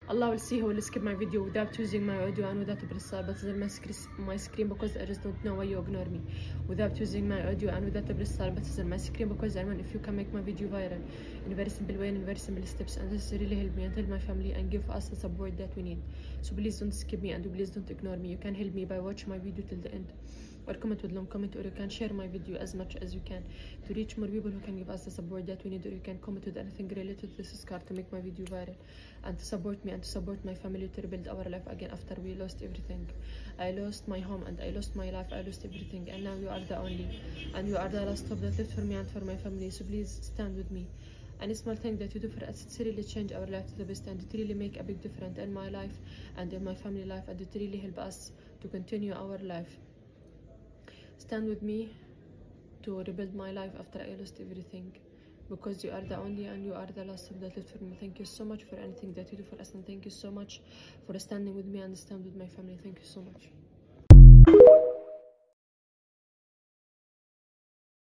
Allah will see who will skip my video without choosing my audio and without press button my screen because I just don't know why you ignore me. Without choosing my audio and without press button my screen because I want if you can make my video viral in a very simple way and in very simple steps, and this really help me and help my family and give us the support that we need. So please don't skip me and please don't ignore me. You can help me by watching my video till the end, or comment with long comment, or you can share my video as much as you can to reach more people who can give us the support that we need, or you can comment with anything related to this scar to make my video viral and to support me and to support my family to rebuild our life again after we lost everything. I lost my home and I lost my life, I lost everything, and now you are the only and you are the last hope that left for me and for my family. So please stand with me. Any small thing that you do for us, it's really change our life to the best, and it really make a big difference in my life and in my family life, and it really help us to continue our life. Stand with me to rebuild my life after I lost everything, because you are the only and you are the last hope that left for me. Thank you so much for anything that you do for us, and thank you so much for standing with me and stand with my family. Thank you so much.